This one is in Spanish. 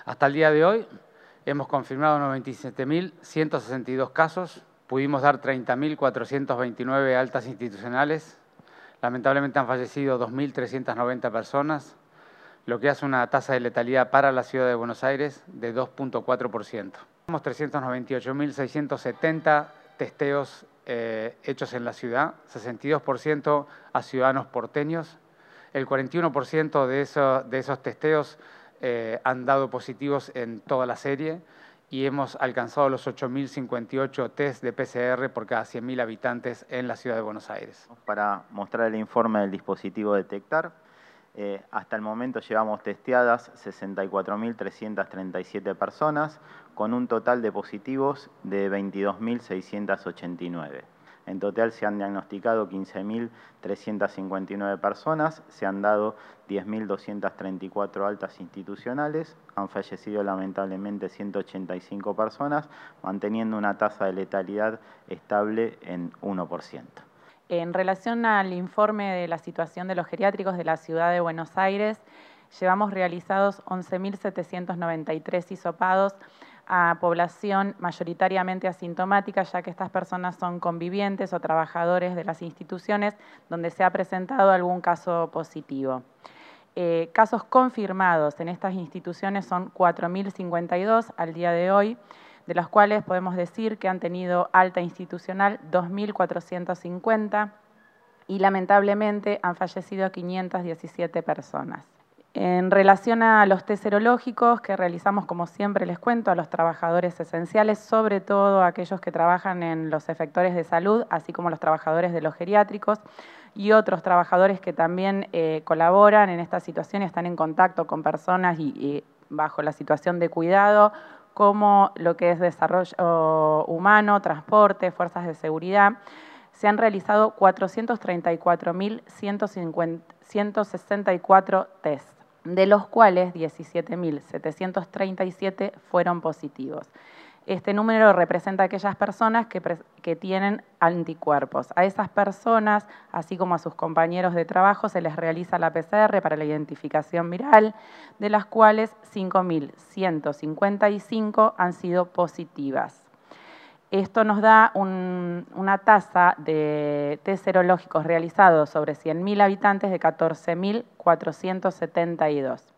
Hasta el día de hoy hemos confirmado 97.162 casos, pudimos dar 30.429 altas institucionales, lamentablemente han fallecido 2.390 personas, lo que hace una tasa de letalidad para la ciudad de Buenos Aires de 2.4%. Tenemos 398.670 testeos hechos en la ciudad, 62% a ciudadanos porteños. El 41% de esos testeos han dado positivos en toda la serie y hemos alcanzado los 8.058 test de PCR por cada 100.000 habitantes en la ciudad de Buenos Aires. Para mostrar el informe del dispositivo Detectar, hasta el momento llevamos testeadas 64.337 personas con un total de positivos de 22.689. En total se han diagnosticado 15.359 personas, se han dado 10.234 altas institucionales, han fallecido lamentablemente 185 personas, manteniendo una tasa de letalidad estable en 1%. En relación al informe de la situación de los geriátricos de la ciudad de Buenos Aires, llevamos realizados 11.793 hisopados a población mayoritariamente asintomática, ya que estas personas son convivientes o trabajadores de las instituciones donde se ha presentado algún caso positivo. Casos confirmados en estas instituciones son 4.052 al día de hoy, de los cuales podemos decir que han tenido alta institucional 2.450 y lamentablemente han fallecido 517 personas. En relación a los test serológicos que realizamos, como siempre les cuento, a los trabajadores esenciales, sobre todo aquellos que trabajan en los efectores de salud, así como los trabajadores de los geriátricos y otros trabajadores que también colaboran en esta situación y están en contacto con personas y bajo la situación de cuidado, como lo que es desarrollo humano, transporte, fuerzas de seguridad. Se han realizado 434.164 test, de los cuales 17.737 fueron positivos. Este número representa a aquellas personas que tienen anticuerpos. A esas personas, así como a sus compañeros de trabajo, se les realiza la PCR para la identificación viral, de las cuales 5.155 han sido positivas. Esto nos da una tasa de test serológicos realizados sobre 100.000 habitantes de 14.472.